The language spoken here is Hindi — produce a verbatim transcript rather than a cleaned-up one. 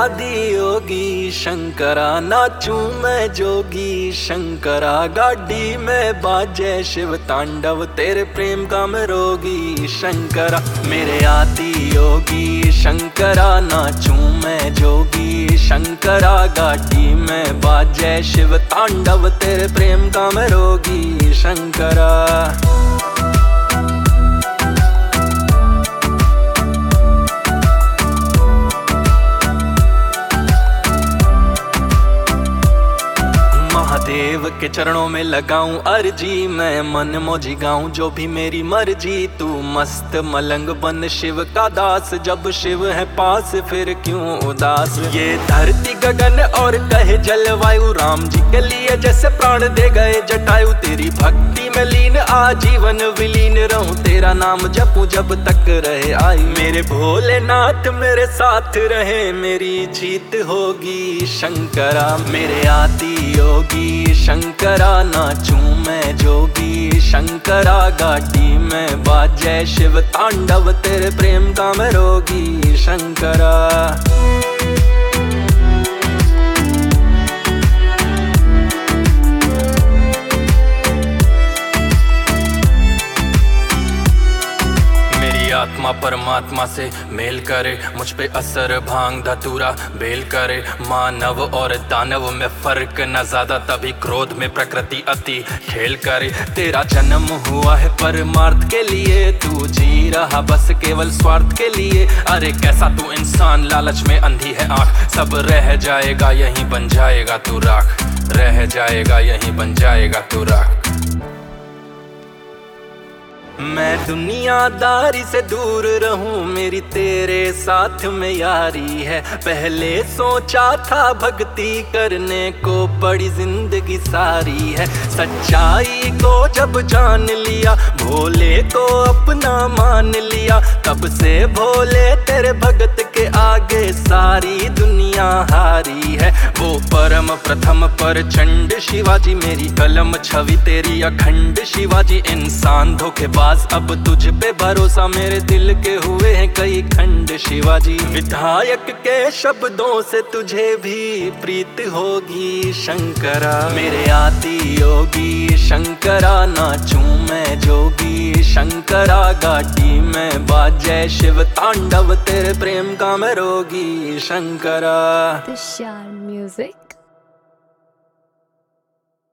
आदि योगी शंकरा, नाचूं मैं जोगी शंकरा, गाड़ी में बाजे शिव तांडव, तेरे प्रेम का मैं रोगी शंकरा। मेरे आदि योगी शंकरा, नाचूं मैं जोगी शंकरा, गाड़ी में बाजे शिव तांडव, तेरे प्रेम का मैं रोगी शंकरा। महादेव के चरणों में लगाऊं अर्जी, मैं मन मौजी गाऊं जो भी मेरी मर्जी। तू मस्त मलंग बन शिव का दास, जब शिव है पास फिर क्यों उदास। ये धरती गगन और कहे जलवायु, राम जी के लिए जैसे प्राण दे गए जटायु। तेरी भक्ति में लीन आजीवन विलीन रहूं, तेरा नाम जपूं जब तक रहे आयु। मेरे भोलेनाथ मेरे साथ रहे, मेरी जीत होगी शंकरा। मेरे आदि योगी शंकरा, नाचूं मैं जोगी शंकरा, गाड़ी में बाजे शिव तांडव, तेरे प्रेम का मैं रोगी शंकरा। आत्मा परमात्मा से मेल करे, मुझ पे असर भांग धतूरा बेल करे। मानव और दानव में फर्क न ज्यादा, तभी क्रोध में प्रकृति अति खेल करे। तेरा जन्म हुआ है परमार्थ के लिए, तू जी रहा बस केवल स्वार्थ के लिए। अरे कैसा तू इंसान, लालच में अंधी है आंख, सब रह जाएगा यहीं बन जाएगा तू राख, रह जाएगा यहीं बन जाएगा तू राख। मैं दुनियादारी से दूर रहूं, मेरी तेरे साथ में यारी है। पहले सोचा था भक्ति करने को, पड़ी जिंदगी सारी है। सच्चाई को जब जान लिया, भोले को अपना मान लिया, तब से भोले तेरे भगत के आगे सारी दुनिया हारी है। वो परम प्रथम प्रचंड शिवाजी, मेरी कलम छवि तेरी अखंड शिवाजी। इंसान धोखेबाज अब तुझ पे भरोसा, मेरे दिल के हुए हैं कई खंड शिवाजी। विधायक के शब्दों से तुझे भी प्रीत होगी शंकरा। मेरे आदि योगी शंकरा, नाचूं मैं जोगी शंकरा, गाड़ी में बाजे शिव तांडव, तेरे प्रेम का मैं रोगी शंकरा। तुषार म्यूजिक।